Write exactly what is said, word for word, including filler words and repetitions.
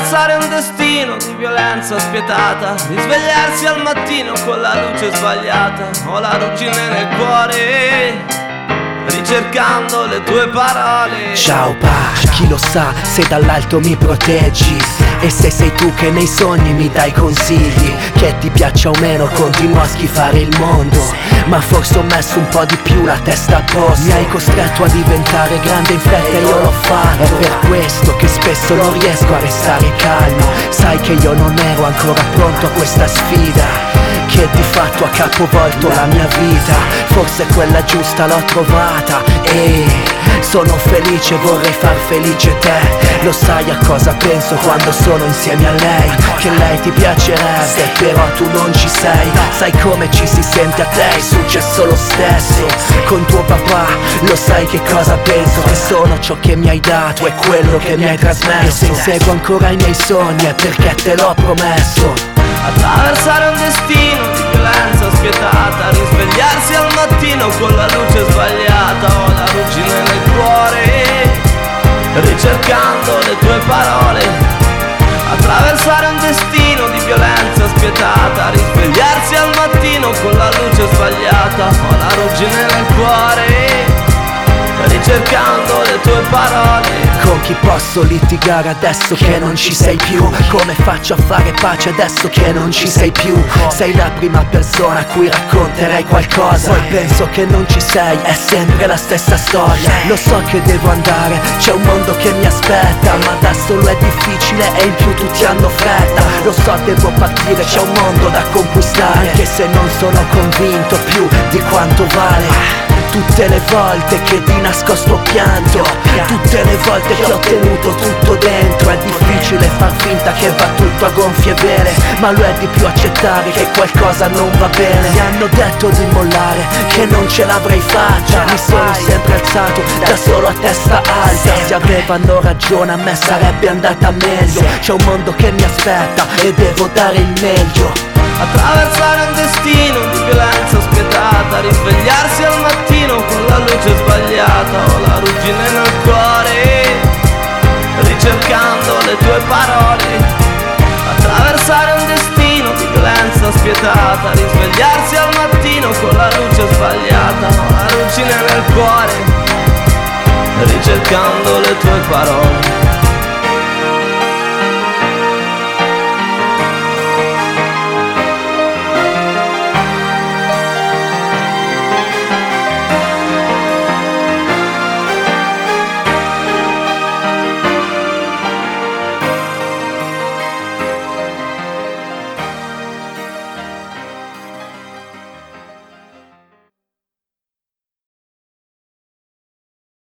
Attraversare un destino di violenza spietata, risvegliarsi al mattino con la luce sbagliata. Ho la ruggine nel cuore, ricercando le tue parole. Ciao pa, chi lo sa se dall'alto mi proteggi, e se sei tu che nei sogni mi dai consigli. Che ti piaccia o meno continuo a schifare il mondo, ma forse ho messo un po' di più la testa a posto. Mi hai costretto a diventare grande in fretta e io l'ho fatto. È per questo che spesso non riesco a restare calmo. Sai che io non ero ancora pronto a questa sfida, che di fatto ha capovolto la mia vita. Forse quella giusta l'ho trovata e sono felice, vorrei far felice te. Lo sai a cosa penso quando sono insieme a lei? Che lei ti piacerebbe, però tu non ci sei. Sai come ci si sente a te, è successo lo stesso con tuo papà. Lo sai che cosa penso? Che sono ciò che mi hai dato e quello che mi hai trasmesso. E se inseguo ancora i miei sogni è perché te l'ho promesso. Attraversare un destino di violenza spietata, risvegliarsi al mattino con la luce sbagliata. Ho la ruggine nel cuore, ricercando le tue parole. Attraversare un destino di violenza spietata, risvegliarsi al mattino con la luce sbagliata. Ho la ruggine nel cuore, ricercando le tue parole. Con chi posso litigare adesso che non ci sei più? Come faccio a fare pace adesso che non ci sei più? Sei la prima persona a cui racconterei qualcosa, poi penso che non ci sei, è sempre la stessa storia. Lo so che devo andare, c'è un mondo che mi aspetta, ma da solo è difficile e in più tutti hanno fretta. Lo so devo partire, c'è un mondo da conquistare, anche se non sono convinto più di quanto vale. Tutte le volte che di nascosto ho pianto, tutte le volte che ho tenuto tutto dentro. È difficile far finta che va tutto a gonfie vele, ma lo è di più accettare che qualcosa non va bene. Mi hanno detto di mollare, che non ce l'avrei fatta. Mi sono sempre alzato da solo a testa alta. Se avevano ragione a me sarebbe andata meglio. C'è un mondo che mi aspetta e devo dare il meglio. Attraversare un destino di violenza spietata, risvegliarsi al mattino con la luce sbagliata. Ho la ruggine nel cuore, ricercando le tue parole. Attraversare un destino di violenza spietata, risvegliarsi al mattino con la luce sbagliata. Ho la ruggine nel cuore, ricercando le tue parole.